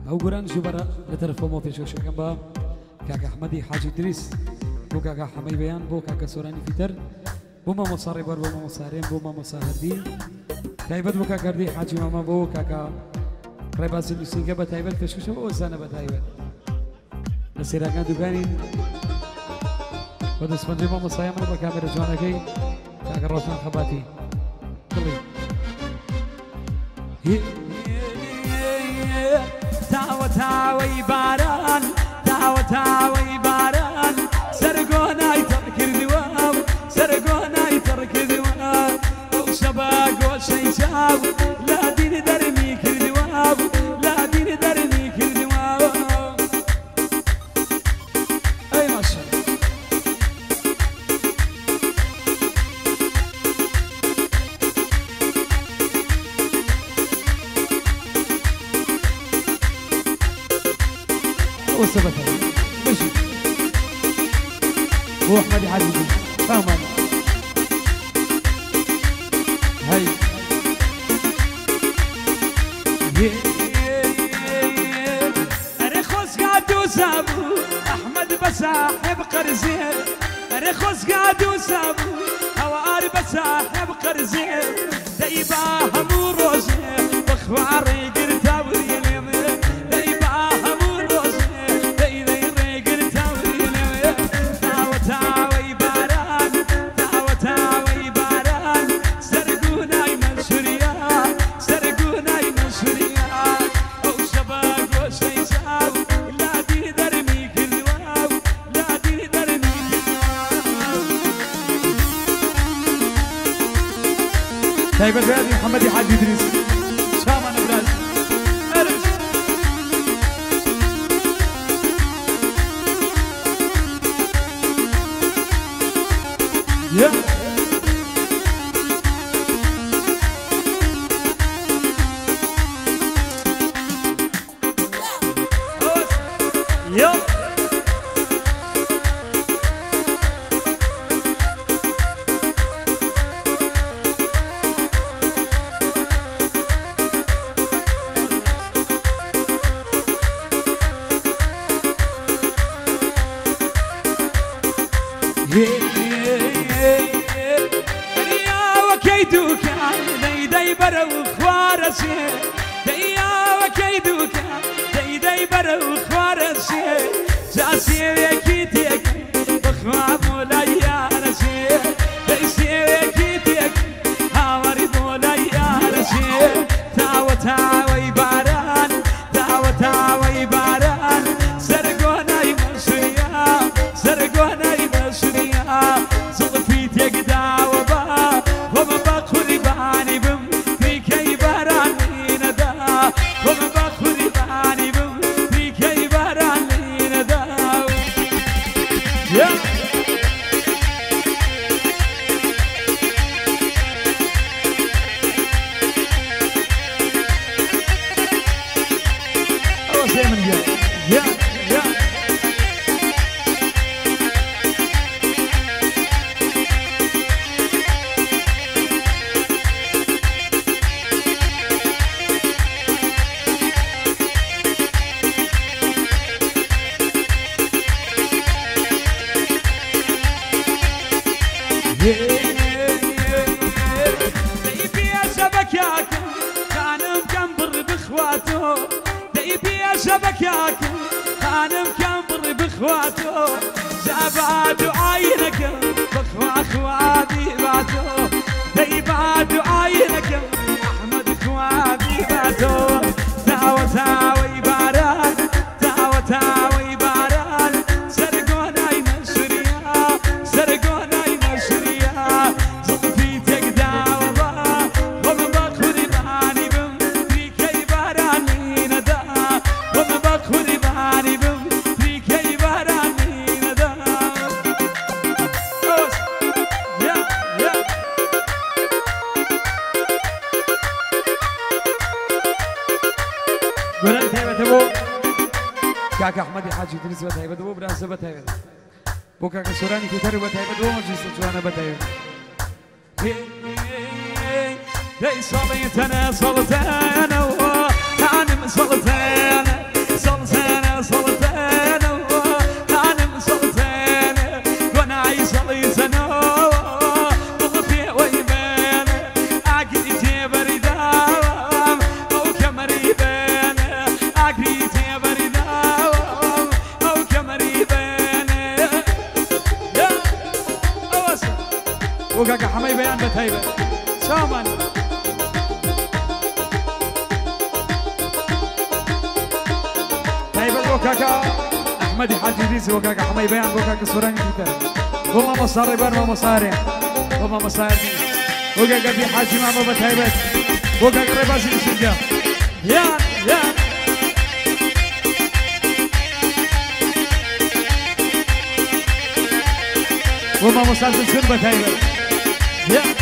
او قران جبرا لطرف مو في شو كان كاكا احمدي حاجي ادريس بو كاكا حمي بيان بو كاكا سوراني فيتر بو ما مصاري بو ما مصارين بو ما مصاهدين تايبت بو كاكا دي حاجي ماما بو كاكا ريباز الموسيقى بتايبت كشكش بو زانا بتايبت نسيراكا دوغانين ودس فنجي ماما صايا من بكاميرا جوانا كي كاكا روشان خباتي طلي تاوى تاوى باران تاوى تاوى باران سرقونا يترك الذواب سرقونا يترك الذواب وشباق وشيشاب لا دين درميك الذواب لا دين درميك الذواب اي ما شاء الله وثبتها مشي هو احمد حاجي فاهم انا هاي ارخص قاعد وسابو احمد بساحب قرزين ارخص قاعد وسابو هواري بساحب قرزين دايباها مو روزين واخواري قرتاوي طيب البلد محمد حاج ادريس شامان ابراز ارش يا كاكا احمد حاج ادريس بتايبت بو براس بتايبت بو كاكا سوراني فيتر بتايبت بو مجلس جوانا بتايبت صليت انا صلت انا وكان صلت انا بيان بتهيبة سامان تهيبة وكاكا أحمد حاج إدريس وكاكا حمي بيان وكاكا سوراني كتير وما مصاري بار ما مصاري وما مصاري وكاكا دي حاج ماما بتهيبة وكاكا رباسي نشجع يان يان وما مصاري سن بتهيبة يان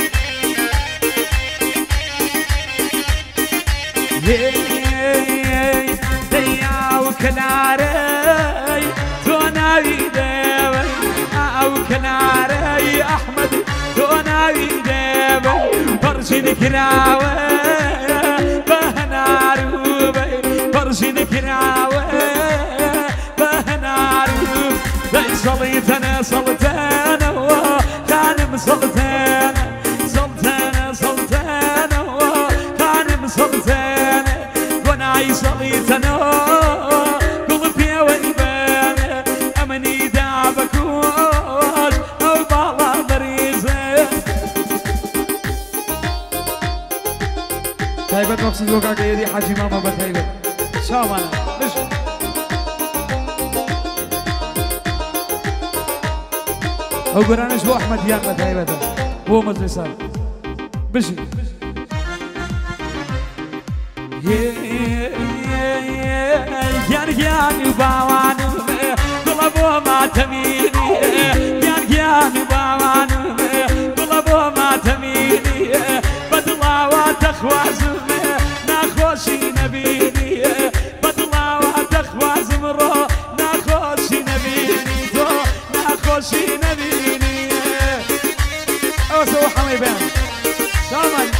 ديا وكناري توناوي ديوي او كناري احمد توناوي ديوي فرشي كراوي بهناروبي فرشي كراوي بهناروبي دي صليتنا صلتنا وكان مصلتنا صلتنا صلتنا وكان مصلتنا وانا صليتنا قلبي والبان امني دعبك او بالا مريزه تايبت مقصود وكاكا يدي حاجي ماما بتايبت شامانا ليش او قرانش بو احمد يان بتايبته هو مجلسان بشي يان باوانو قلبو ما تميني يان باوانو قلبو ما تميني بدلا وتخوازم ناخوشي نبيني بدلا وتخوازم رو ناخوشي نبيني تو ناخوشي نبيني اوسو حمي بان سامان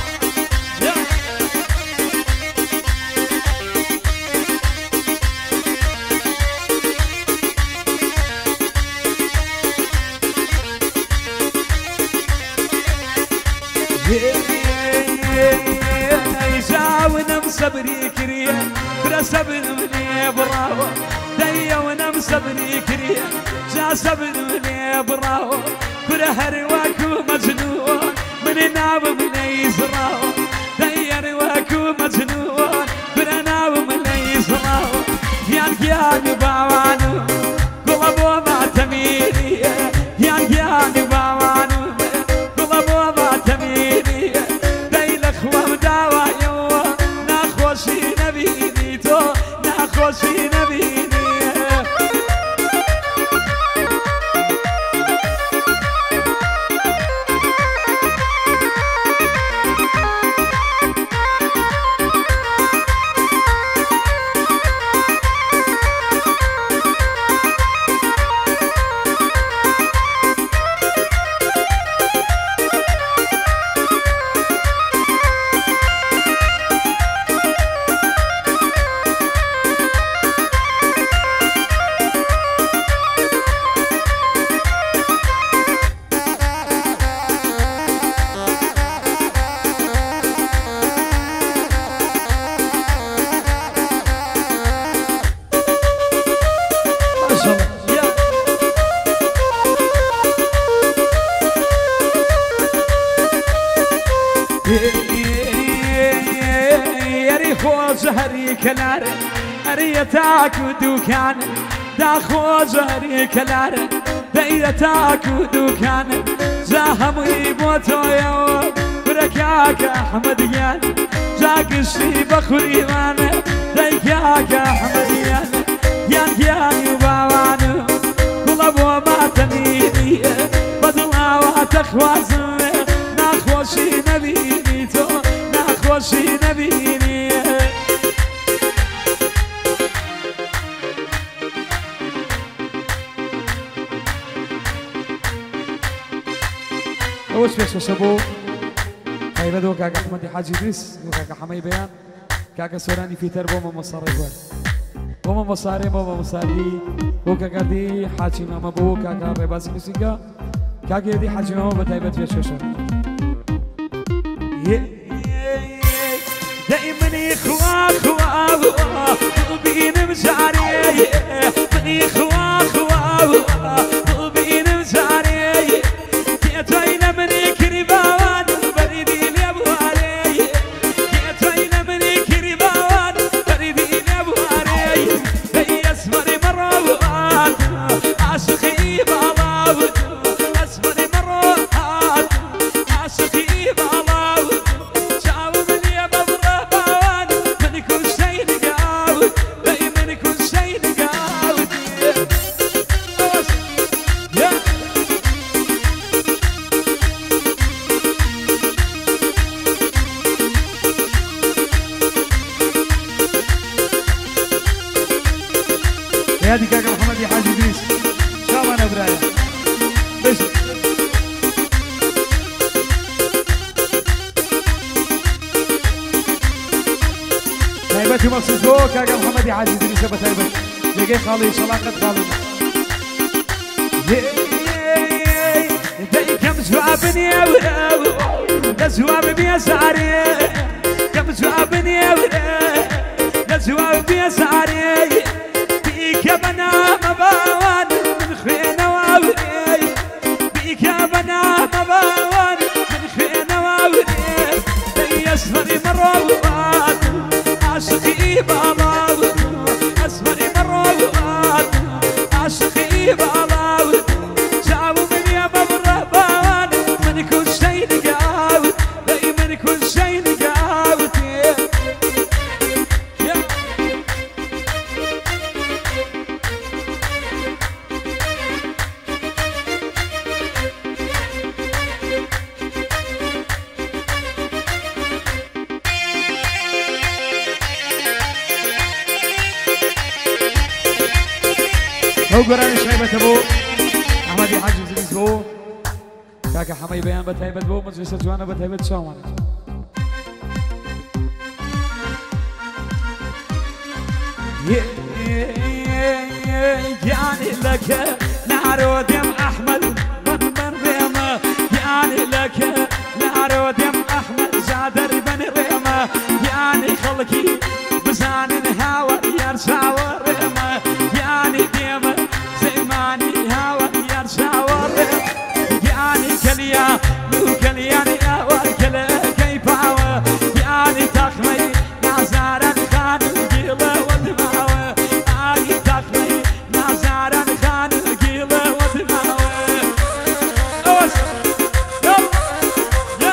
جاونا مسبري كريه برا سبن مني براو ديا ونم سبري كريه جا سبن مني براو برا هرواكو مجنون من ناب من يزراو ديا رواكو مجنون برا ناب من يزراو يان باوانو قلبو ما تميني يان باوانو قلبو ما تميني ناخوشي نبيني تو ناخوشي نبيني زهري كلار أريتاك ودوكان داخو زهري كلار دايرتاك ودوكان زاهمي بوتو يو بركاك أحمد يان جاكشي بخوري وانا دايكاك أحمد يان باوانو قلبو ما تميني بدلا واتخوازم ناخوشي نبيني تو ناخوشي نبيني وش فيش وشبو هاي بدو كاكا احمد حاج ادريس وكاكا حمي بيان كاكا سوراني في تربو ما مصاري وما مصاري وكاكا دي حاجي ماما بو كاكا ريباسي موسيقى كاكا دي حاجي ماما بتايبت فيش وشو دايما اخوا قلبي نمشاري مني اخوا قلبي نمشاري تيتوين مني كريبا هادي كاكا محمد حاج ادريس شابانا برايا بس تايبتي مخصوص بو كاكا محمد حاج ادريس بتايبت لقي خالي شلاقة خالي كم جوابني جواب بيساري كم جوابني جواب بيساري بيك بنا مباوان من خينا واوري بيك بنا مباوان من خينا واوري يسفري مروات عاشقي باباوت اسفري مروات عاشقي باباوت جابوا من يا مبربان من كل شيء نقاوت من كل شيء نقاوت هو قراني شايبة ابو احمد حاج زيز بو كاكا حماي بيان بتهيبت بو مجلس جوانا بتهيبت شامان يعني لك نعرود يم احمد بن ريمه يعني لك نعرود يم احمد زادر بن ريمه يعني خلقي بزان الهوى يرجع وريمه يعني ديمه زماني هوى يرجع وريمه يعني كليا مو كليا يا وكلا كيف هوى يعني تخمي نازارا خان القيله ودمعه اي تخمي نازارا خان القيله ودمعه اوس يا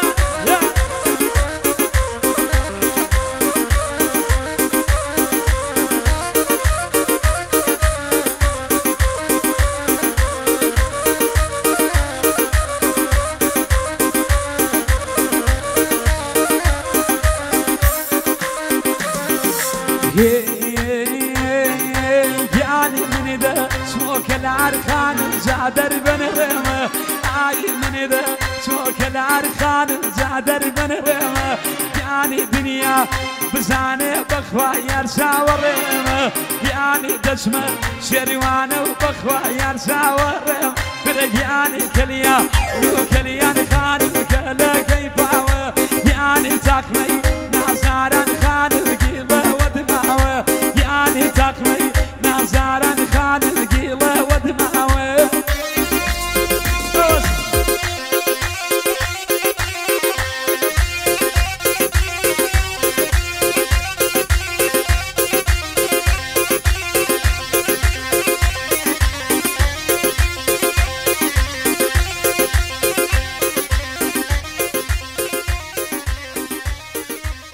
يعني من ذا سموك العرخان زادر بن ريمه اي من ذا سموك العرخان زادر بن ريمه يعني دنيا بزانه بخوا يرسى وريمه يعني دسمه شروانه وبخوا يرسى وريمه فرق يعني كليا كليا خان وكلا كيف هو يعني تاكمي نازارا خان القيله ودمعه يعني تاكمي نازارا خان القيله ودمعه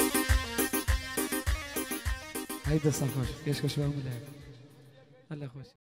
هيدا الصفر ايش كشوه ملاك الله خوش